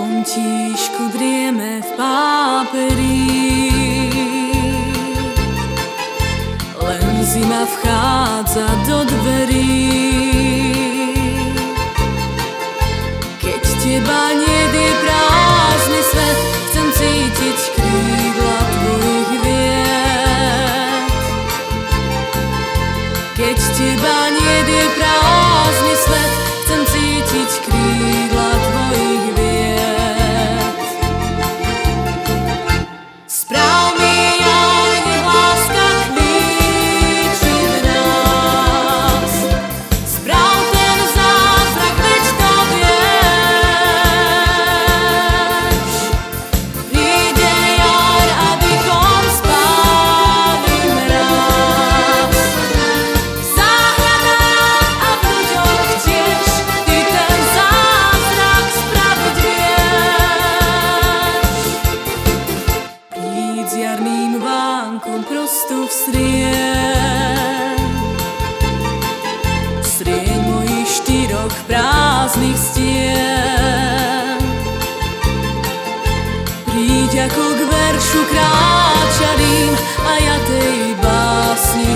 tíšku drieme v páperi, len zima vchádza do dverí. Keď teba nejde prázdny svet, chcem cítiť krídla tvojich viet. Keď teba nejde prázdny svet, chcem cítiť krídla tvojich viet. Správ mi aj, nech láska klíči v nás. Správ ten zázrak, veď to vieš. Príde jar a dýchom spáli mráz. V záhradách a v ľuďoch tiež ty ten zázrak spraviť vieš. Príď s jarným vánkom prosto vstrieť, srieň mojich 4 prázdnych stien. Príď ako k veršu kráčarím a ja tej básni